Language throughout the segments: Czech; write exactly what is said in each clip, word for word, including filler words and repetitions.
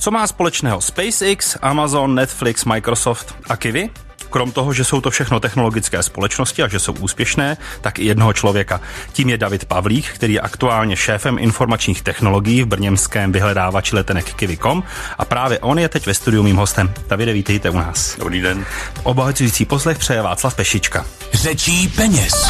Co má společného SpaceX, Amazon, Netflix, Microsoft a Kiwi? Krom toho, že jsou to všechno technologické společnosti a že jsou úspěšné, tak i jednoho člověka. Tím je David Pavlík, který je aktuálně šéfem informačních technologií v brněnském vyhledávači letenek Kiwi tečka com a právě on je teď ve studiu mým hostem. Davide, vítejte u nás. Dobrý den. Obohacující poslech přeje Václav Pešička. Řečí peněz.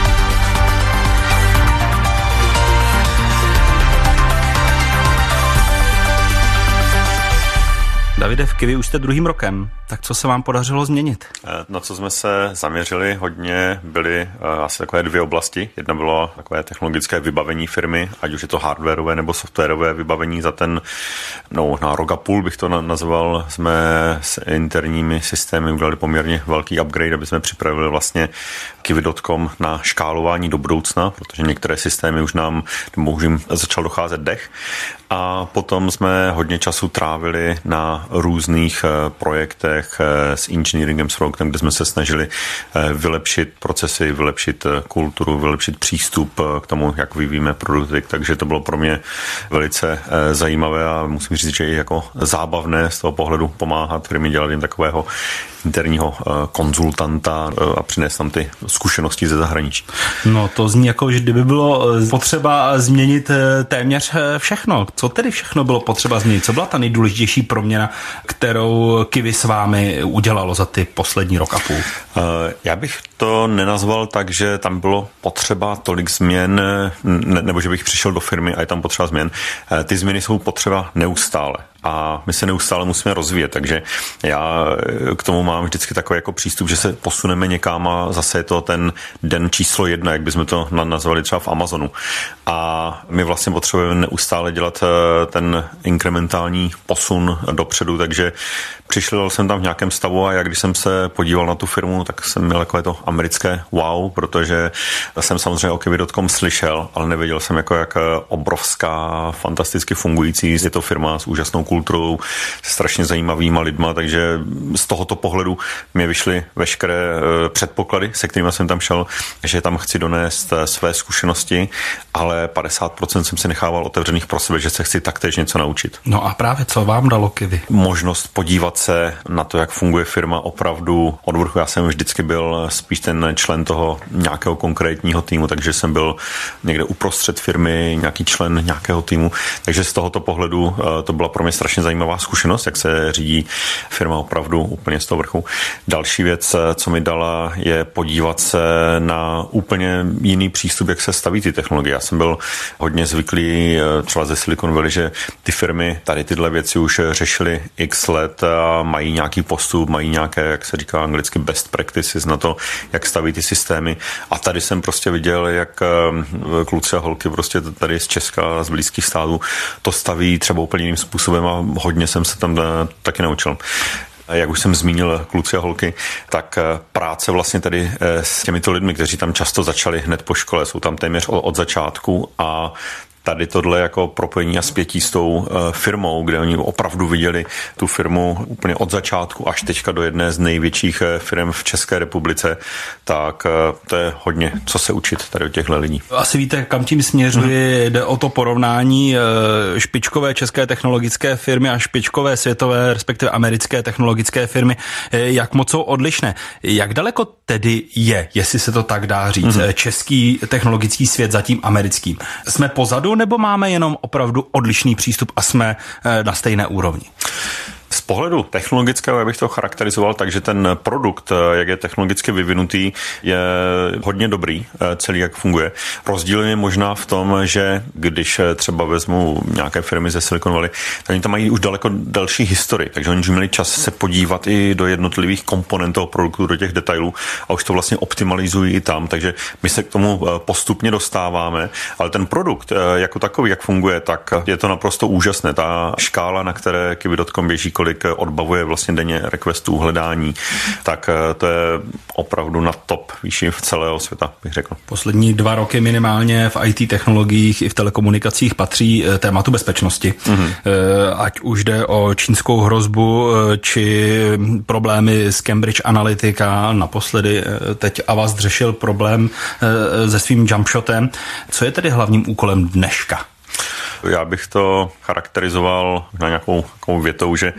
Davide, v Kiwi už jste druhým rokem, tak co se vám podařilo změnit? Na co jsme se zaměřili hodně, byly asi takové dvě oblasti. Jedna bylo takové technologické vybavení firmy, ať už je to hardwareové nebo softwarové vybavení. Za ten, no na rok a půl bych to nazval, jsme s interními systémy udělali poměrně velký upgrade, aby jsme připravili vlastně Kiwi tečka com na škálování do budoucna, protože některé systémy už nám, nebo už jim začal docházet dech. A potom jsme hodně času trávili na různých projektech s engineeringem, s produktem, kde jsme se snažili vylepšit procesy, vylepšit kulturu, vylepšit přístup k tomu, jak vyvíjíme produkty. Takže to bylo pro mě velice zajímavé a musím říct, že i jako zábavné z toho pohledu pomáhat firmě, dělat jim takového interního konzultanta a přinést tam ty zkušenosti ze zahraničí. No to zní jako, že kdyby bylo potřeba změnit téměř všechno. Co tedy všechno bylo potřeba změnit? Co byla ta nejdůležitější proměna, kterou Kiwi s vámi udělalo za ty poslední rok a půl? Já bych to nenazval tak, že tam bylo potřeba tolik změn, ne, nebo že bych přišel do firmy a je tam potřeba změn. Ty změny jsou potřeba neustále. A my se neustále musíme rozvíjet, takže já k tomu mám vždycky takový jako přístup, že se posuneme někam a zase je to ten den číslo jedna, jak bychom to nazvali třeba v Amazonu. A my vlastně potřebujeme neustále dělat ten inkrementální posun dopředu, takže přišel jsem tam v nějakém stavu a jak když jsem se podíval na tu firmu, tak jsem měl takové to americké wow, protože jsem samozřejmě o Kiwi tečka com slyšel, ale nevěděl jsem, jako jak obrovská, fantasticky fungující je to firma s úžasnou kulturou, se strašně zajímavýma lidma, takže z tohoto pohledu mě vyšly veškeré předpoklady, se kterými jsem tam šel, že tam chci donést své zkušenosti, ale padesát procent jsem si nechával otevřených pro sebe, že se chci taktéž něco naučit. No a právě co vám dalo Kiwi? Možnost podívat se na to, jak funguje firma opravdu od vrchu. Já jsem vždycky byl spíš ten člen toho nějakého konkrétního týmu, takže jsem byl někde uprostřed firmy, nějaký člen nějakého týmu, takže z tohoto pohledu to byla pro mě strašně zajímavá zkušenost, jak se řídí firma opravdu úplně z toho vrchu. Další věc, co mi dala, je podívat se na úplně jiný přístup, jak se staví ty technologie. Já jsem byl hodně zvyklý třeba ze Silicon Valley, že ty firmy tady tyhle věci už řešily x let a mají nějaký postup, mají nějaké, jak se říká anglicky, best practices na to, jak staví ty systémy. A tady jsem prostě viděl, jak kluci a holky prostě tady z Česka, z blízkých států to staví třeba úplně jiným způsobem a hodně jsem se tam taky naučil. Jak už jsem zmínil kluci a holky, tak práce vlastně tady s těmito lidmi, kteří tam často začali hned po škole, jsou tam téměř od začátku a tady tohle jako propojení a spětí s tou firmou, kde oni opravdu viděli tu firmu úplně od začátku až teďka do jedné z největších firm v České republice, tak to je hodně, co se učit tady od těchto lidí. Asi víte, kam tím směřuje, hmm. Jde o to porovnání špičkové české technologické firmy a špičkové světové, respektive americké technologické firmy, jak moc jsou odlišné. Jak daleko tedy je, jestli se to tak dá říct, hmm. český technologický svět za tím americkým? Jsme pozadu, nebo máme jenom opravdu odlišný přístup a jsme na stejné úrovni? Z pohledu technologického já bych to charakterizoval tak, že ten produkt, jak je technologicky vyvinutý, je hodně dobrý, celý jak funguje. Rozdíl je možná v tom, že když třeba vezmu nějaké firmy ze Silicon Valley, tak oni tam mají už daleko delší historii, takže oni už měli čas se podívat i do jednotlivých komponentů toho produktu, do těch detailů a už to vlastně optimalizují i tam, takže my se k tomu postupně dostáváme, ale ten produkt jako takový, jak funguje, tak je to naprosto úžasné. Ta škála, na které Kiwi tečka com běží, kolik odbavuje vlastně denně requestů, hledání, tak to je opravdu na top výši v celého světa, bych řekl. Poslední dva roky minimálně v í té technologiích i v telekomunikacích patří tématu bezpečnosti. Mm-hmm. Ať už jde o čínskou hrozbu, či problémy s Cambridge Analytica, naposledy teď Avast řešil problém se svým jumpshotem. Co je tedy hlavním úkolem dneška Já bych to charakterizoval na nějakou, nějakou větou, že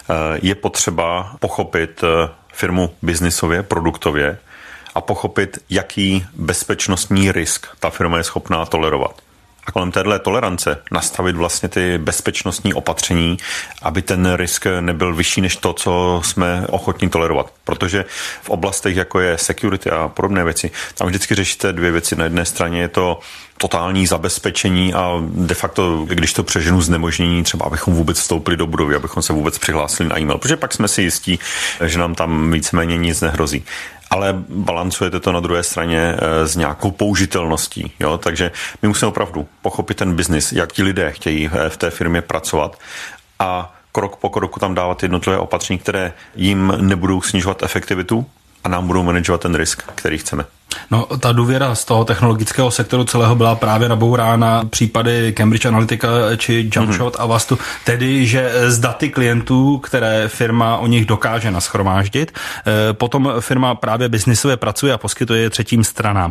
je potřeba pochopit firmu biznisově, produktově a pochopit, jaký bezpečnostní risk ta firma je schopná tolerovat. A kolem téhle tolerance nastavit vlastně ty bezpečnostní opatření, aby ten risk nebyl vyšší než to, co jsme ochotní tolerovat. Protože v oblastech, jako je security a podobné věci, tam vždycky řešíte dvě věci. Na jedné straně je to totální zabezpečení a de facto, když to přeženu, znemožnění, třeba abychom vůbec vstoupili do budovy, abychom se vůbec přihlásili na e-mail, protože pak jsme si jistí, že nám tam víceméně nic nehrozí. Ale balancujete to na druhé straně s nějakou použitelností. Jo? Takže my musíme opravdu pochopit ten biznis, jak ti lidé chtějí v té firmě pracovat a krok po kroku tam dávat jednotlivé opatření, které jim nebudou snižovat efektivitu a nám budou manažovat ten risk, který chceme. No, ta důvěra z toho technologického sektoru celého byla právě nabourána případy Cambridge Analytica či Jumpshot mm-hmm. a Avastu, tedy, že z daty klientů, které firma o nich dokáže nashromáždit, potom firma právě biznisově pracuje a poskytuje je třetím stranám.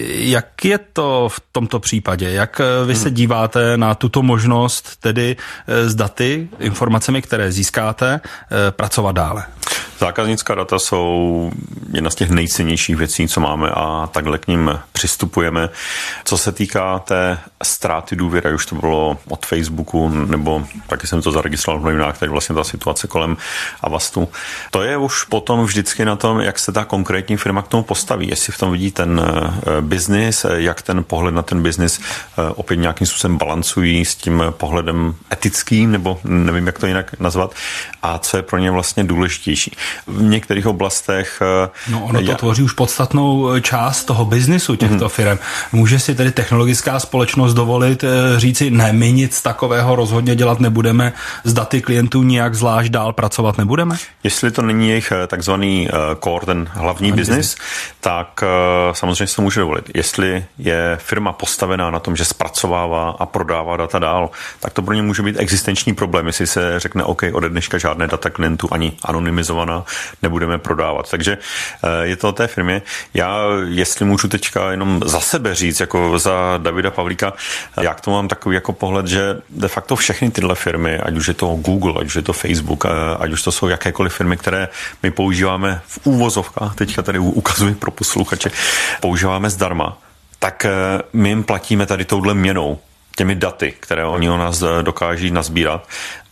Jak je to v tomto případě? Jak vy se díváte na tuto možnost, tedy z daty, informacemi, které získáte, pracovat dále? Zákaznická data jsou jedna z těch nejcennějších věcí, co máme a takhle k ním přistupujeme. Co se týká té ztráty důvěry, už to bylo od Facebooku, nebo taky jsem to zaregistroval v novinách, tak vlastně ta situace kolem Avastu. To je už potom vždycky na tom, jak se ta konkrétní firma k tomu postaví. Jestli v tom vidí ten biznis, jak ten pohled na ten biznis opět nějakým způsobem balancují s tím pohledem etickým, nebo nevím, jak to jinak nazvat, a co je pro ně vlastně důležitější. V některých oblastech... No ono to já... tvoří už podstatnou část toho biznisu těchto mm-hmm. firm. Může si tedy technologická společnost dovolit říci, ne, my nic takového rozhodně dělat nebudeme, s daty klientů nijak zvlášť dál pracovat nebudeme? Jestli to není jejich takzvaný core, ten hlavní biznis, tak samozřejmě se to může dovolit. Jestli je firma postavená na tom, že zpracovává a prodává data dál, tak to pro ně může být existenční problém, jestli se řekne, OK, ode dneška žádné data klientů ani anonymizovaná nebudeme prodávat. Takže je to o té firmě. Já, jestli můžu teďka jenom za sebe říct, jako za Davida Pavlíka, já k tomu mám takový jako pohled, že de facto všechny tyhle firmy, ať už je to Google, ať už je to Facebook, ať už to jsou jakékoliv firmy, které my používáme v úvozovkách, teďka tady ukazuji pro posluchače, používáme zdarma, tak my jim platíme tady touhle měnou, těmi daty, které oni o nás dokáží nazbírat.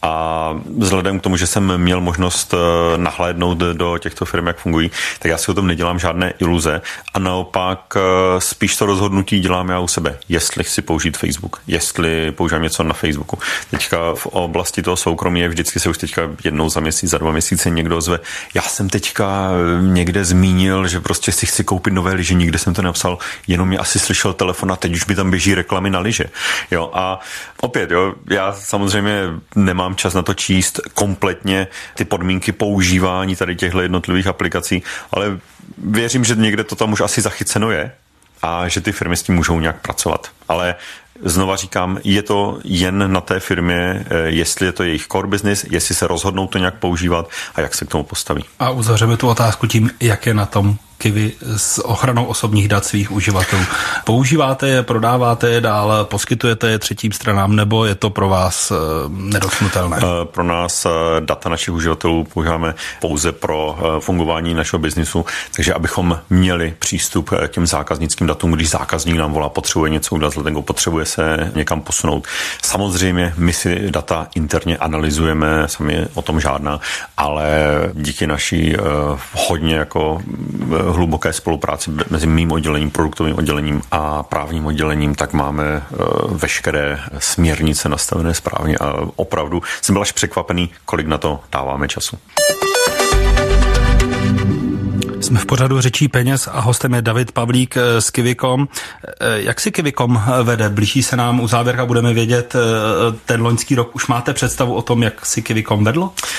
A vzhledem k tomu, že jsem měl možnost nahlédnout do těchto firm, jak fungují, tak já si o tom nedělám žádné iluze a naopak spíš to rozhodnutí dělám já u sebe. Jestli chci použít Facebook, jestli používám něco na Facebooku. Teďka v oblasti toho soukromí je vždycky se už teďka jednou za měsíc, za dva měsíce někdo ozve. Já jsem teďka někde zmínil, že prostě si chci koupit nové lyže, nikde jsem to napsal, jenom mě asi slyšel telefon a teď už mi tam běží reklamy na lyže. Jo, a opět, jo, já samozřejmě nemám čas na to číst kompletně ty podmínky používání tady těchto jednotlivých aplikací, ale věřím, že někde to tam už asi zachyceno je a že ty firmy s tím můžou nějak pracovat. Ale znova říkám, je to jen na té firmě, jestli je to jejich core business, jestli se rozhodnou to nějak používat a jak se k tomu postaví. A uzavřeme tu otázku tím, jak je na tom Kiwi s ochranou osobních dat svých uživatelů. Používáte je, prodáváte je dál, poskytujete je třetím stranám, nebo je to pro vás nedotknutelné? Pro nás data našich uživatelů používáme pouze pro fungování našeho biznisu, takže abychom měli přístup k těm zákaznickým datům, když zákazník nám volá, potřebuje něco udělat, nebo potřebuje se někam posunout. Samozřejmě my si data interně analyzujeme, sami o tom žádná, ale díky naší hodně jako hluboké spolupráci mezi mým oddělením, produktovým oddělením a právním oddělením, tak máme veškeré směrnice nastavené správně a opravdu jsem byl až překvapený, kolik na to dáváme času. Jsme v pořadu Řečí peněz a hostem je David Pavlík z Kiwi tečka com. Jak si Kiwi tečka com vede? Blíží se nám u závěrka, budeme vědět ten loňský rok. Už máte představu o tom, jak si Kiwi tečka com vedlo?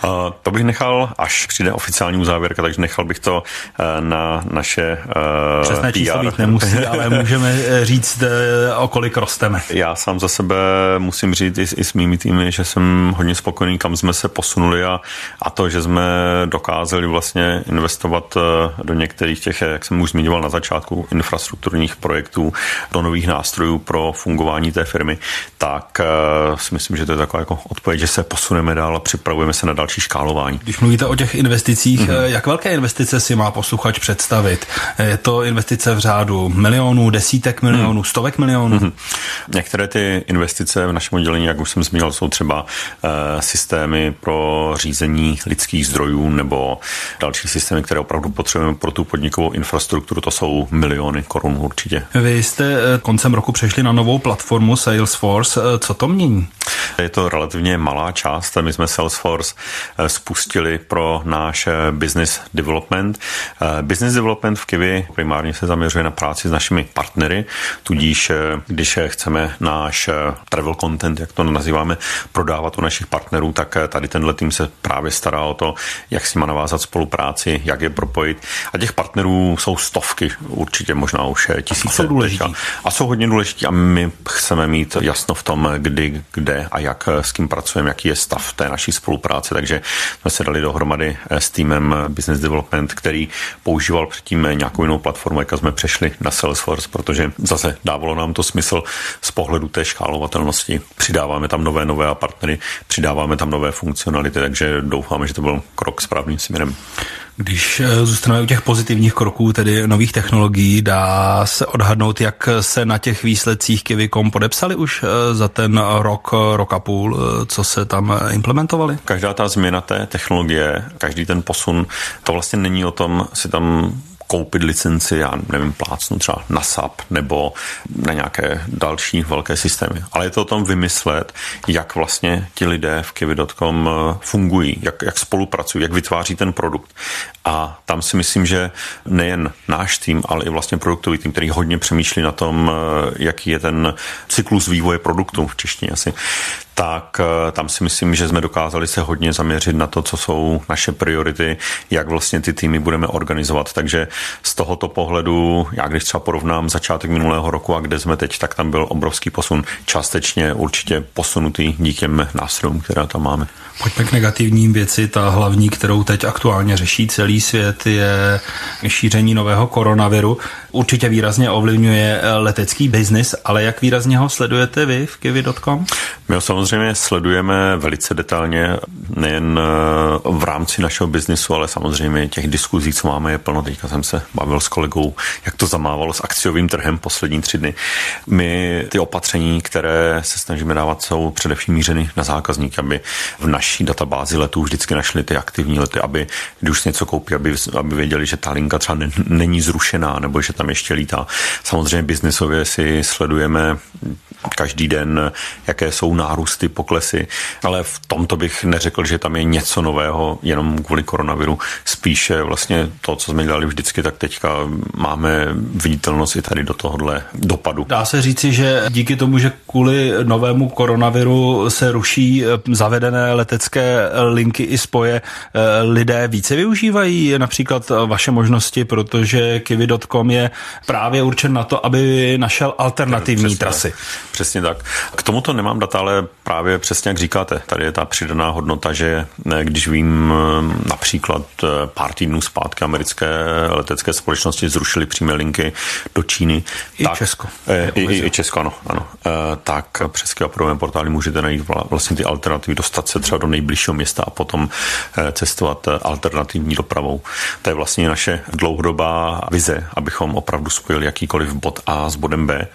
Uh, to bych nechal, až přijde oficiální uzávěrka, takže nechal bych to uh, na naše uh, přesné číslo být nemusí, ale můžeme říct, uh, o kolik rosteme. Já sám za sebe musím říct i, i s mými týmy, že jsem hodně spokojený, kam jsme se posunuli a, a to, že jsme dokázali vlastně investovat uh, do některých těch, jak jsem už zmiňoval na začátku, infrastrukturních projektů, do nových nástrojů pro fungování té firmy, tak uh, si myslím, že to je taková jako odpověď, že se posuneme dál a připravujeme se na další škálování. Když mluvíte o těch investicích, mm-hmm. jak velké investice si má posluchač představit? Je to investice v řádu milionů, desítek milionů, mm. stovek milionů? Mm-hmm. Některé ty investice v našem oddělení, jak už jsem zmínil, jsou třeba uh, systémy pro řízení lidských zdrojů nebo další systémy, které opravdu potřebujeme pro tu podnikovou infrastrukturu. To jsou miliony korun určitě. Vy jste koncem roku přešli na novou platformu Salesforce. Co to mění? Je to relativně malá část. My jsme Salesforce spustili pro náš business development. Business development v Kiwi primárně se zaměřuje na práci s našimi partnery, tudíž když chceme náš travel content, jak to nazýváme, prodávat u našich partnerů, tak tady tenhle tým se právě stará o to, jak s nimi navázat spolupráci, jak je propojit. A těch partnerů jsou stovky, určitě možná už tisíce. A jsou důležití. A jsou hodně důležití a my chceme mít jasno v tom, kdy, kde a jak s kým pracujeme, jaký je stav té naší spolupráce. Takže jsme se dali dohromady s týmem Business Development, který používal předtím nějakou jinou platformu, jak jsme přešli na Salesforce, protože zase dávalo nám to smysl z pohledu té škálovatelnosti. Přidáváme tam nové, nové partnery, přidáváme tam nové funkcionality, takže doufáme, že to byl krok správným směrem. Když zůstaneme u těch pozitivních kroků, tedy nových technologií, dá se odhadnout, jak se na těch výsledcích Kiwi tečka com podepsali už za ten rok, rok a půl, co se tam implementovali? Každá ta změna té technologie, každý ten posun, to vlastně není o tom si tam koupit licenci, já nevím, plácnu třeba na S A P nebo na nějaké další velké systémy. Ale je to o tom vymyslet, jak vlastně ti lidé v Kiwi tečka com fungují, jak, jak spolupracují, jak vytváří ten produkt. A tam si myslím, že nejen náš tým, ale i vlastně produktový tým, který hodně přemýšlí na tom, jaký je ten cyklus vývoje produktu v češtině asi, tak tam si myslím, že jsme dokázali se hodně zaměřit na to, co jsou naše priority, jak vlastně ty týmy budeme organizovat. Takže z tohoto pohledu, já když třeba porovnám začátek minulého roku a kde jsme teď, tak tam byl obrovský posun. Částečně určitě posunutý díky těm nástrojům, které tam máme. Pojďme k negativním věci. Ta hlavní, kterou teď aktuálně řeší celý svět, je šíření nového koronaviru. Určitě výrazně ovlivňuje letecký biznis, ale jak výrazně ho sledujete vy v Kiwi tečka com? My ho samozřejmě sledujeme velice detailně, nejen v rámci našeho biznisu, ale samozřejmě těch diskuzí, co máme, je plno. Teďka jsem se bavil s kolegou, jak to zamávalo s akciovým trhem poslední tři dny. My ty opatření, které se snažíme dávat, jsou především mířeny na zákazníky, aby v naší databázi letů vždycky našli ty aktivní lety, aby když už něco koupí, aby, aby věděli, že ta linka třeba ne, není zrušená, nebo že tam ještě lítá. Samozřejmě biznisově si sledujeme každý den, jaké jsou nárůsty, poklesy, ale v tomto bych neřekl, že tam je něco nového jenom kvůli koronaviru. Spíše vlastně to, co jsme dělali vždycky, tak teďka máme viditelnost i tady do tohohle dopadu. Dá se říci, že díky tomu, že kvůli novému koronaviru se ruší zavedené letecké linky i spoje, lidé více využívají například vaše možnosti, protože Kiwi tečka com je právě určen na to, aby našel alternativní přesně trasy. Tak. Přesně tak. K tomuto nemám data, ale právě přesně jak říkáte, tady je ta přidaná hodnota, že když vím například pár týdnů zpátky americké letecké společnosti zrušily přímé linky do Číny. I tak, Česko. I, i, i Česko, ano. ano. Tak přes Kiwi portály můžete najít vlastně ty alternativy, dostat se třeba do nejbližšího města a potom cestovat alternativní dopravou. To je vlastně naše dlouhodobá vize, abychom opravdu spojili jakýkoliv bod A s bodem B.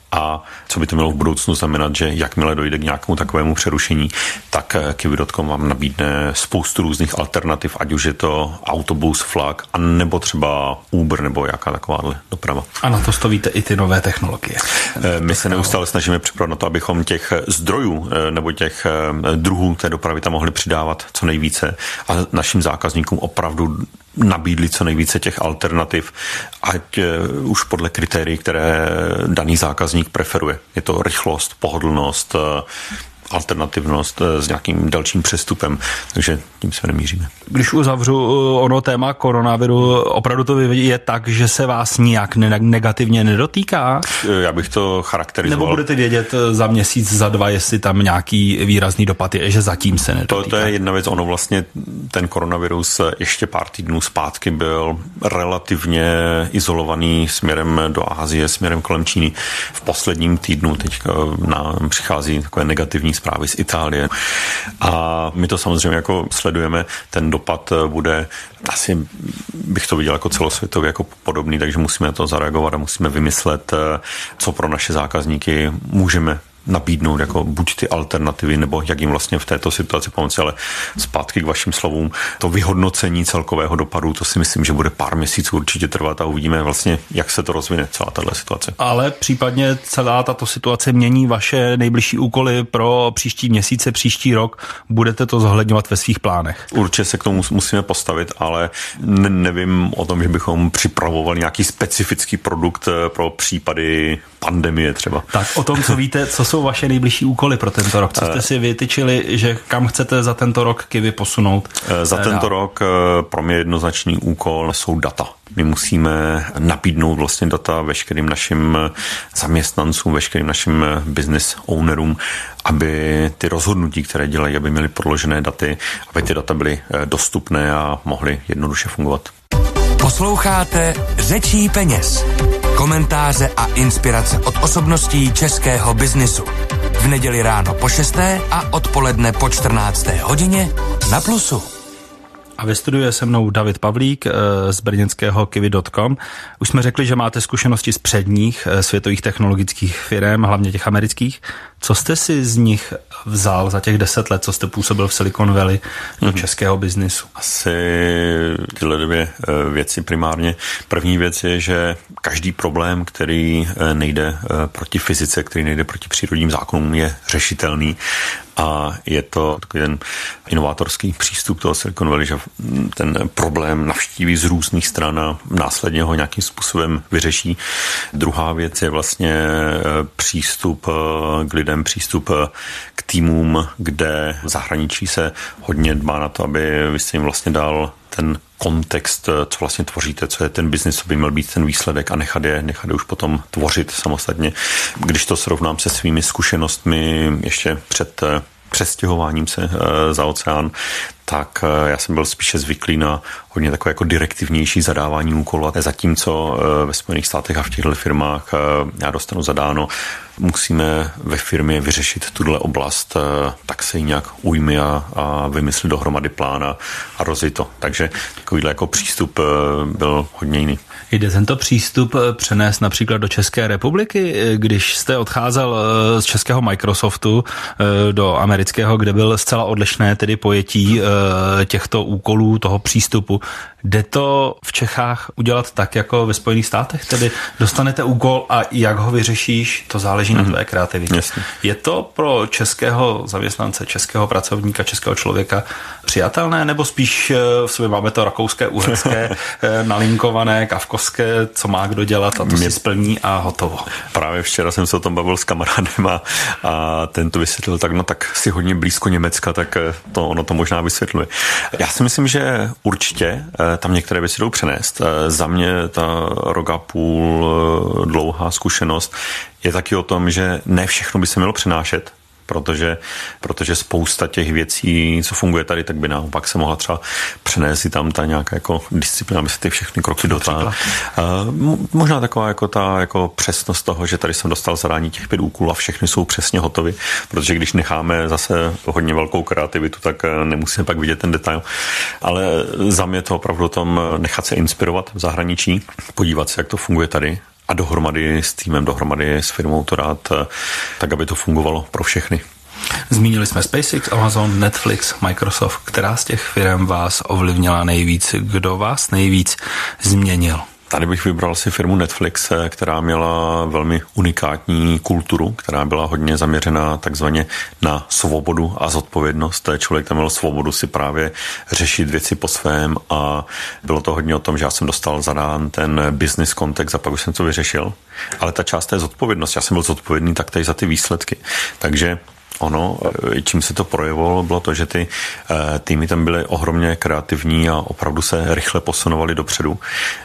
A co by to mělo v budoucnu znamenat, že jakmile dojde k nějakému takovému přerušení, tak Kiwi tečka com vám nabídne spoustu různých alternativ, ať už je to autobus, vlak, a nebo třeba Uber, nebo jaká takováhle doprava. A na to stavíte i ty nové technologie. My se neustále snažíme připravit na to, abychom těch zdrojů nebo těch druhů té dopravy tam mohli přidávat co nejvíce a našim zákazníkům opravdu nabídli co nejvíce těch alternativ, ať už podle kritérií, které daný zákazník preferuje. Je to rychlost, pohodlnost, alternativnost s nějakým dalším přestupem, takže tím se nemíříme. Když uzavřu ono téma koronaviru, opravdu to je tak, že se vás nijak negativně nedotýká? Já bych to charakterizoval. Nebo budete vědět za měsíc, za dva, jestli tam nějaký výrazný dopad je, že zatím se nedotýká? To, to je jedna věc, ono vlastně ten koronavirus ještě pár týdnů zpátky byl relativně izolovaný směrem do Asie, směrem kolem Číny. V posledním týdnu teď nám přichází takové negativní zprávy z Itálie a my to samozřejmě jako sledujeme, ten dopad bude, asi bych to viděl jako celosvětově jako podobný, takže musíme na to zareagovat a musíme vymyslet, co pro naše zákazníky můžeme nabídnout jako buď ty alternativy, nebo jak jim vlastně v této situaci pomoci, ale zpátky k vašim slovům, to vyhodnocení celkového dopadu, to si myslím, že bude pár měsíců určitě trvat a uvidíme vlastně, jak se to rozvine celá tato situace. Ale případně celá tato situace mění vaše nejbližší úkoly pro příští měsíce, příští rok, budete to zohledňovat ve svých plánech? Určitě se k tomu musíme postavit, ale ne- nevím o tom, že bychom připravovali nějaký specifický produkt pro případy pandemie třeba. Tak o tom, co víte, co jsou vaše nejbližší úkoly pro tento rok? Co jste si vytyčili, že kam chcete za tento rok Kiwi posunout? Za tento rok pro mě jednoznačný úkol jsou data. My musíme nabídnout vlastně data veškerým našim zaměstnancům, veškerým našim business ownerům, aby ty rozhodnutí, které dělají, aby měly podložené daty, aby ty data byly dostupné a mohly jednoduše fungovat. Posloucháte Řečí peněz. Komentáře a inspirace od osobností českého biznisu. V neděli ráno po šesté a odpoledne po čtrnácté hodině na Plusu. A ve studiu je se mnou David Pavlík z brněnského kiwi tečka com. Už jsme řekli, že máte zkušenosti z předních světových technologických firm, hlavně těch amerických. Co jste si z nich vzal za těch deset let, co jste působil v Silicon Valley do hmm. českého biznisu? Asi tyhle dvě věci primárně. První věc je, že každý problém, který nejde proti fyzice, který nejde proti přírodním zákonům, je řešitelný. A je to takový ten inovátorský přístup toho Silicon Valley, že ten problém navštíví z různých stran a následně ho nějakým způsobem vyřeší. Druhá věc je vlastně přístup k lidem, přístup k týmům, kde v zahraničí se hodně dbá na to, aby vy jste jim vlastně dal ten kontext, co vlastně tvoříte, co je ten biznis, co by měl být ten výsledek a nechat je, nechat je už potom tvořit samostatně. Když to srovnám se svými zkušenostmi ještě před přestěhováním se za oceán, tak já jsem byl spíše zvyklý na hodně takové jako direktivnější zadávání úkolů. Zatímco ve Spojených státech a v těchto firmách já dostanu zadáno, musíme ve firmě vyřešit tuhle oblast, tak se jí nějak ujmi a, a vymyslit dohromady plán a, a rozjet to. Takže takovýhle jako přístup byl hodně jiný. Jde tento přístup přenést například do České republiky, když jste odcházel z českého Microsoftu do amerického, kde byl zcela odlišné tedy pojetí těchto úkolů, toho přístupu. Jde to v Čechách udělat tak, jako ve Spojených státech? Tedy dostanete úkol a jak ho vyřešíš, to záleží mm-hmm. na tvé kreativitě. Jasně. Je to pro českého zaměstnance, českého pracovníka, českého člověka přijatelné, nebo spíš v sobě máme to rakouské, uherské, nalinkované, kafkovské, co má kdo dělat a to Mě... si splní a hotovo? Právě včera jsem se o tom bavil s kamarádem a, a ten to vysvětlil tak, no tak si hodně blízko Německa, tak to ono to možná vysvětluje. Já si myslím, že určitě tam některé věci jdou přenést. Za mě ta rok a půl dlouhá zkušenost je taky o tom, že ne všechno by se mělo přenášet, protože, protože spousta těch věcí, co funguje tady, tak by naopak se mohla třeba přenést i tam ta nějaká jako disciplína, aby se ty všechny kroky dotáhla. Možná taková jako ta jako přesnost toho, že tady jsem dostal zadání těch pět úkolů a všechny jsou přesně hotovy, protože když necháme zase hodně velkou kreativitu, tak nemusíme pak vidět ten detail. Ale za mě to opravdu o tom nechat se inspirovat v zahraničí, podívat se, jak to funguje tady, a dohromady s týmem, dohromady s firmou to dát, tak aby to fungovalo pro všechny. Zmínili jsme SpaceX, Amazon, Netflix, Microsoft. Která z těch firm vás ovlivnila nejvíc? Kdo vás nejvíc změnil? Tady bych vybral si firmu Netflix, která měla velmi unikátní kulturu, která byla hodně zaměřená takzvaně na svobodu a zodpovědnost. Člověk tam měl svobodu si právě řešit věci po svém a bylo to hodně o tom, že já jsem dostal zadán ten business kontext a pak už jsem to vyřešil. Ale ta část té zodpovědnosti, já jsem byl zodpovědný taktéž za ty výsledky. Takže ono, čím se to projevovalo, bylo to, že ty týmy tam byly ohromně kreativní a opravdu se rychle posunovali dopředu.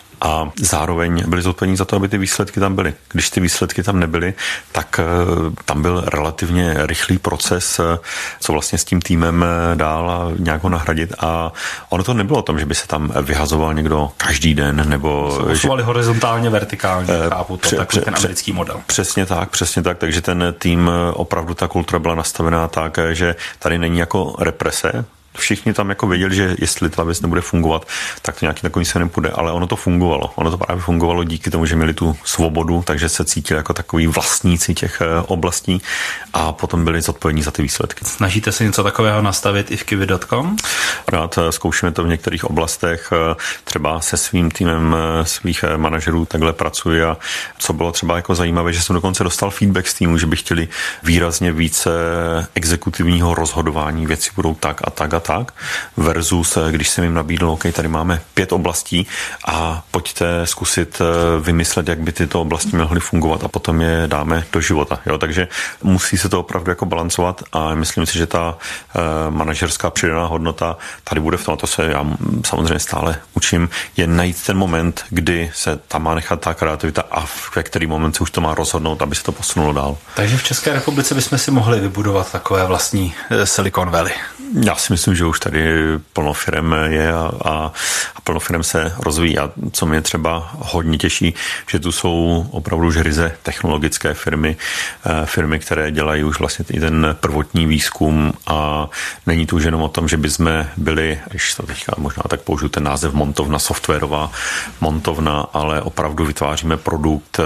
A zároveň byli zodpovědní za to, aby ty výsledky tam byly. Když ty výsledky tam nebyly, tak tam byl relativně rychlý proces, co vlastně s tím týmem dál a nějak ho nahradit. A ono to nebylo o tom, že by se tam vyhazoval někdo každý den, nebo... Posuvali že... horizontálně, vertikálně, chápu to, pře, takový pře, ten americký model. Přesně tak, přesně tak, takže ten tým, opravdu ta kultura byla nastavená tak, že tady není jako represe. Všichni tam jako věděli, že jestli ta věc nebude fungovat, tak to nějaký takový se nepůjde, ale ono to fungovalo. Ono to právě fungovalo díky tomu, že měli tu svobodu, takže se cítili jako takový vlastníci těch oblastí a potom byli zodpovědní za ty výsledky. Snažíte se něco takového nastavit i v kiwi tečka com? Rád zkoušíme to v některých oblastech, třeba se svým týmem svých manažerů takhle pracuji a co bylo třeba jako zajímavé, že jsem dokonce dostal feedback z týmu, že by chtěli výrazně více exekutivního rozhodování, věci budou tak a tak a tak, versus když jsem jim nabídl, OK, tady máme pět oblastí a pojďte zkusit vymyslet, jak by tyto oblasti mohly fungovat a potom je dáme do života. Jo? Takže musí se to opravdu jako balancovat a myslím si, že ta uh, manažerská přidaná hodnota tady bude v tom, to se já samozřejmě stále učím, je najít ten moment, kdy se tam má nechat ta kreativita a ve který moment se už to má rozhodnout, aby se to posunulo dál. Takže v České republice bychom si mohli vybudovat takové vlastní Silicon Valley. Já si myslím, že už tady plno firem je a, a, a plno firem se rozvíjí. A co mě třeba hodně těší, že tu jsou opravdu už ryze technologické firmy, firmy, které dělají už vlastně i ten prvotní výzkum a není tu už jenom o tom, že bychom byli, když to teďka možná tak použiju ten název montovna, softwarová montovna, ale opravdu vytváříme produkt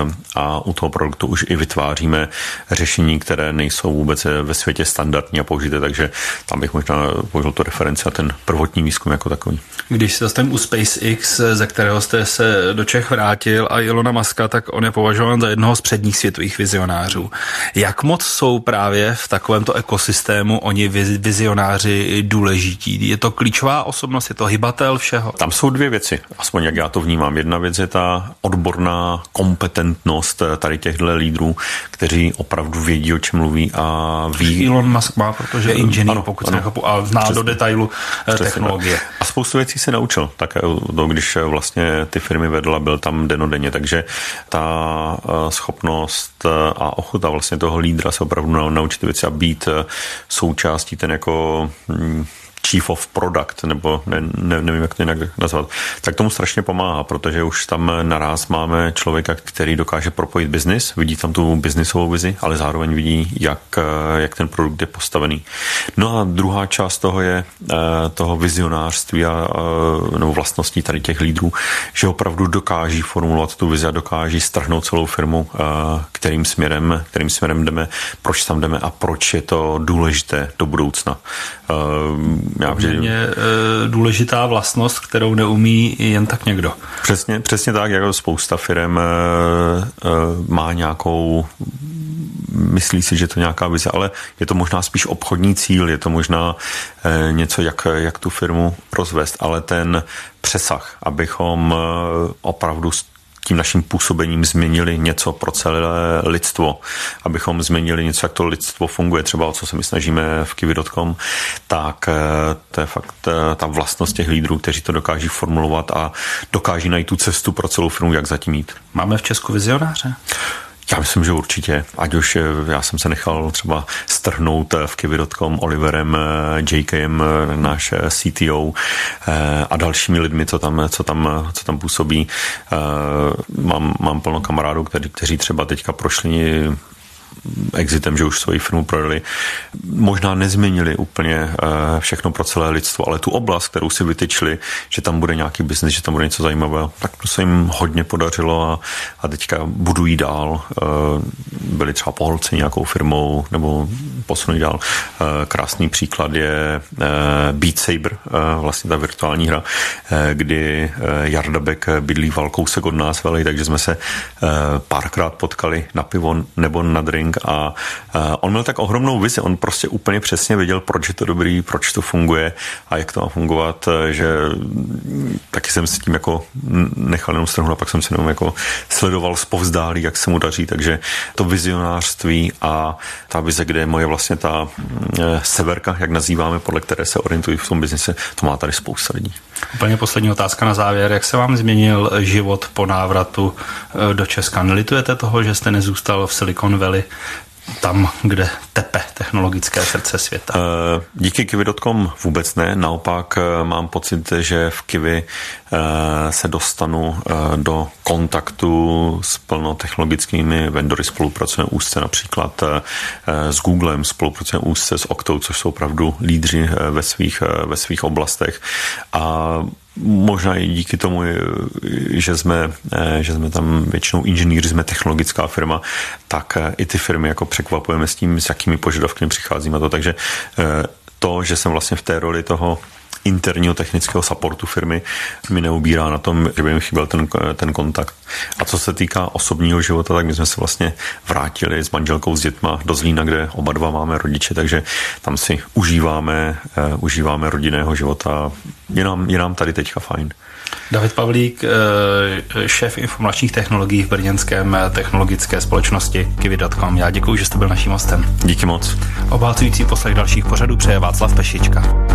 a u toho produktu už i vytváříme řešení, které nejsou vůbec ve světě standardní a použité, takže tam bych možná použil to referenci a ten prvotní výzkum jako takový. Když se zastavím u SpaceX, ze kterého jste se do Čech vrátil a Ilona Muska, tak on je považován za jednoho z předních světových vizionářů. Jak moc jsou právě v takovémto ekosystému oni vizionáři důležití? Je to klíčová osobnost, je to hybatel všeho? Tam jsou dvě věci, aspoň jak já to vnímám. Jedna věc je ta odborná kompetentnost tady těchto lídrů, kteří opravdu vědí, o čem mluví a ví. Elon Musk má, protože je inženýr, pokud se nechápu, a zná přesně do detailu přesně technologie. Tak. A spoustu věcí se naučil, tak to, když vlastně ty firmy vedl a byl tam denodenně, takže ta schopnost a ochota vlastně toho lídra se opravdu naučit věci a být součástí ten jako chief of product, nebo ne, ne, nevím, jak to jinak nazvat, tak tomu strašně pomáhá, protože už tam naraz máme člověka, který dokáže propojit biznis, vidí tam tu biznisovou vizi, ale zároveň vidí, jak, jak ten produkt je postavený. No a druhá část toho je toho vizionářství a, nebo vlastností tady těch lídrů, že opravdu dokáží formulovat tu vizi a dokáží strhnout celou firmu, kterým směrem, kterým směrem jdeme, proč tam jdeme a proč je to důležité do budoucna. Je důležitá vlastnost, kterou neumí jen tak někdo. Přesně, přesně tak, jako spousta firem má nějakou, myslí si, že to nějaká vize, ale je to možná spíš obchodní cíl, je to možná něco, jak, jak tu firmu rozvést, ale ten přesah, abychom opravdu tím naším působením změnili něco pro celé lidstvo, abychom změnili něco, jak to lidstvo funguje, třeba o co se my snažíme v kiwi tečka com, tak to je fakt ta vlastnost těch lídrů, kteří to dokáží formulovat a dokáží najít tu cestu pro celou firmu, jak zatím jít. Máme v Česku vizionáře? Já myslím, že určitě. Ať už já jsem se nechal třeba strhnout v kiwi tečka com Oliverem J K M, náš C T O a dalšími lidmi, co tam, co tam, co tam působí. Mám, mám plno kamarádů, kteří, kteří třeba teďka prošli exitem, že už svoji firmu prodali. Možná nezměnili úplně všechno pro celé lidstvo, ale tu oblast, kterou si vytyčili, že tam bude nějaký biznis, že tam bude něco zajímavého, tak to se jim hodně podařilo a, a teďka budují dál. Byli třeba pohlceni nějakou firmou nebo posunují dál. Krásný příklad je Beat Saber, vlastně ta virtuální hra, kdy Jarda Beck bydlíval kousek od nás velej, takže jsme se párkrát potkali na pivo nebo na drink marketing a on měl tak ohromnou vizi, on prostě úplně přesně věděl, proč je to dobrý, proč to funguje a jak to má fungovat, že taky jsem s tím jako nechal jenom stranu a pak jsem si jenom jako sledoval zpovzdálí, jak se mu daří, takže to vizionářství a ta vize, kde je moje vlastně ta severka, jak nazýváme, podle které se orientují v tom biznise, to má tady spousta lidí. Úplně poslední otázka na závěr. Jak se vám změnil život po návratu do Česka? Nelitujete toho, že jste nezůstal v Silicon Valley, tam, kde tepe technologické srdce světa? Díky Kiwi tečka com vůbec ne, naopak mám pocit, že v Kiwi se dostanu do kontaktu s plnotechnologickými vendory, spolupracujeme úzce například s Googlem, spolupracujeme úzce s Oktou, což jsou opravdu lídři ve svých, ve svých oblastech a možná i díky tomu, že jsme, že jsme tam většinou inženýři, jsme technologická firma, tak i ty firmy jako překvapujeme s tím, s jakými požadavky přicházíme to. Takže to, že jsem vlastně v té roli toho interního technického supportu firmy, mi neubírá na tom, že by mi chyběl ten, ten kontakt. A co se týká osobního života, tak my jsme se vlastně vrátili s manželkou, s dětma do Zlína, kde oba dva máme rodiče, takže tam si užíváme, uh, užíváme rodinného života. Je nám, je nám tady teďka fajn. David Pavlík, šéf informačních technologií v brněnském technologické společnosti Kiwi tečka com. Já děkuji, že jste byl naším hostem. Díky moc. Obácující poslech dalších pořadů přeje Václav Pešička.